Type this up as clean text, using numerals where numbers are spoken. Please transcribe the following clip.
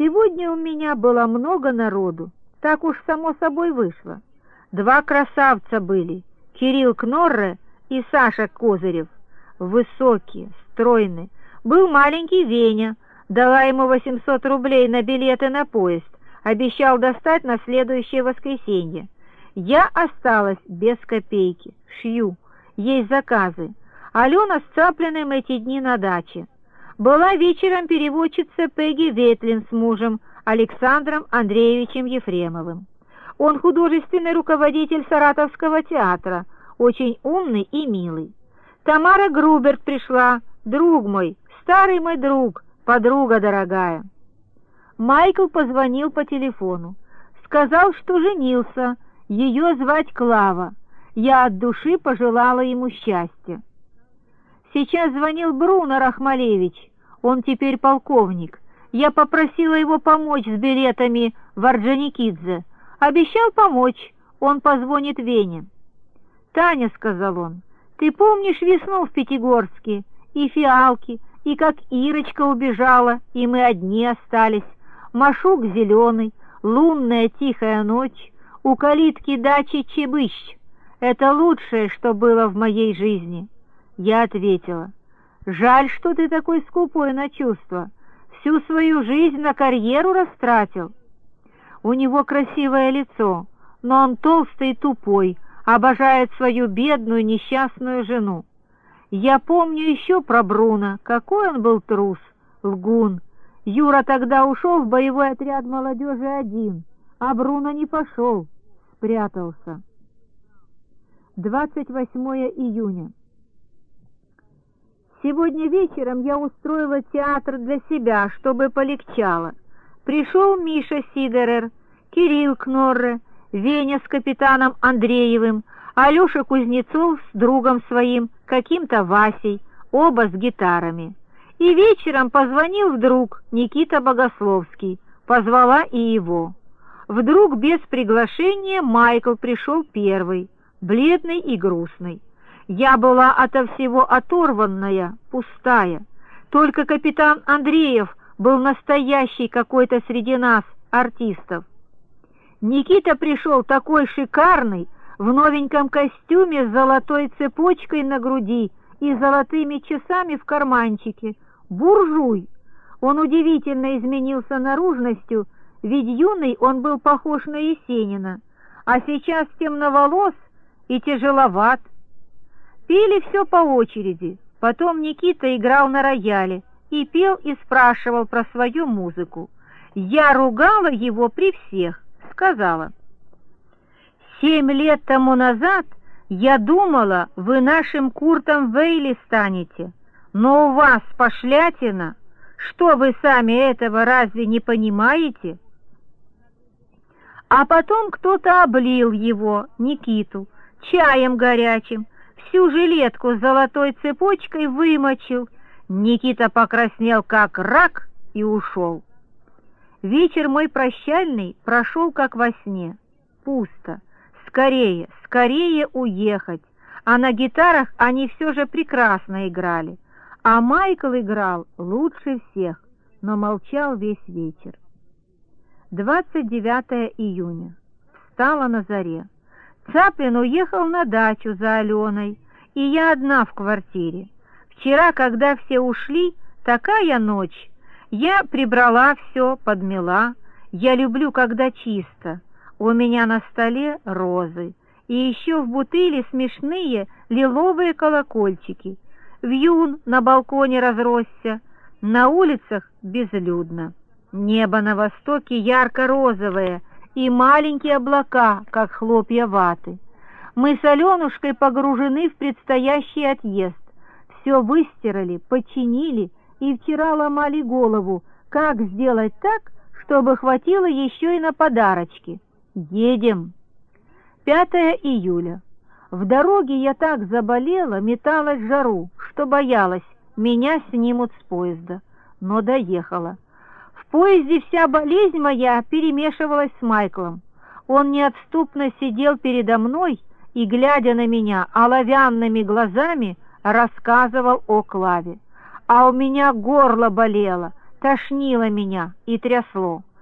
Сегодня у меня было много народу, так уж само собой вышло. Два красавца были, Кирилл Кнорре и Саша Козырев. Высокие, стройные. Был маленький Веня, дала ему 800 рублей на билеты на поезд, обещал достать на следующее воскресенье. Я осталась без копейки, шью, есть заказы. Алена с Цаплиным эти дни на даче. Была вечером переводчица Пегги Ветлин с мужем Александром Андреевичем Ефремовым. Он художественный руководитель Саратовского театра, очень умный и милый. Тамара Груберт пришла, друг мой, старый мой друг, подруга дорогая. Майкл позвонил по телефону, сказал, что женился, ее звать Клава. Я от души пожелала ему счастья. Сейчас звонил Бруно Рахмалевич, он теперь полковник. Я попросила его помочь с билетами в Орджоникидзе. Обещал помочь, он позвонит Вене. «Таня», — сказал он, — «ты помнишь весну в Пятигорске, и фиалки, и как Ирочка убежала, и мы одни остались, машук зеленый, лунная тихая ночь, у калитки дачи Чебыщ. Это лучшее, что было в моей жизни». Я ответила: «Жаль, что ты такой скупой на чувства, всю свою жизнь на карьеру растратил». У него красивое лицо, но он толстый и тупой, обожает свою бедную несчастную жену. Я помню еще про Бруно, какой он был трус, лгун. Юра тогда ушел в боевой отряд молодежи один, а Бруно не пошел, спрятался. 28 июня. Сегодня вечером я устроила театр для себя, чтобы полегчало. Пришел Миша Сидерер, Кирилл Кнорре, Веня с капитаном Андреевым, Алеша Кузнецов с другом своим, каким-то Васей, оба с гитарами. И вечером позвонил вдруг Никита Богословский, позвала и его. Вдруг без приглашения Майкл пришел первый, бледный и грустный. Я была ото всего оторванная, пустая. Только капитан Андреев был настоящий какой-то среди нас, артистов. Никита пришел такой шикарный, в новеньком костюме с золотой цепочкой на груди и золотыми часами в карманчике. Буржуй! Он удивительно изменился наружностью, ведь юный он был похож на Есенина, а сейчас темноволос и тяжеловат. Пели все по очереди, потом Никита играл на рояле и пел и спрашивал про свою музыку. Я ругала его при всех, сказала: 7 лет тому назад я думала, вы нашим Куртом Вейли станете, но у вас пошлятина, что вы сами этого разве не понимаете? А потом кто-то облил его, Никиту, чаем горячим, всю жилетку с золотой цепочкой вымочил. Никита покраснел как рак и ушел. Вечер мой прощальный прошел как во сне. Пусто. Скорее, скорее уехать. А на гитарах они все же прекрасно играли. А Майкл играл лучше всех, но молчал весь вечер. 29 июня. Встала на заре. Цаплин уехал на дачу за Аленой, и я одна в квартире. Вчера, когда все ушли, такая ночь. Я прибрала все, подмела. Я люблю, когда чисто. У меня на столе розы. И еще в бутыле смешные лиловые колокольчики. Вьюн на балконе разросся. На улицах безлюдно. Небо на востоке ярко-розовое, и маленькие облака, как хлопья ваты. Мы с Аленушкой погружены в предстоящий отъезд. Все выстирали, починили и вчера ломали голову, как сделать так, чтобы хватило еще и на подарочки. Едем. 5 июля. В дороге я так заболела, металась в жару, что боялась, меня снимут с поезда. Но доехала. В поезде вся болезнь моя перемешивалась с Майклом. Он неотступно сидел передо мной и, глядя на меня оловянными глазами, рассказывал о Клаве. А у меня горло болело, Тошнило меня и трясло.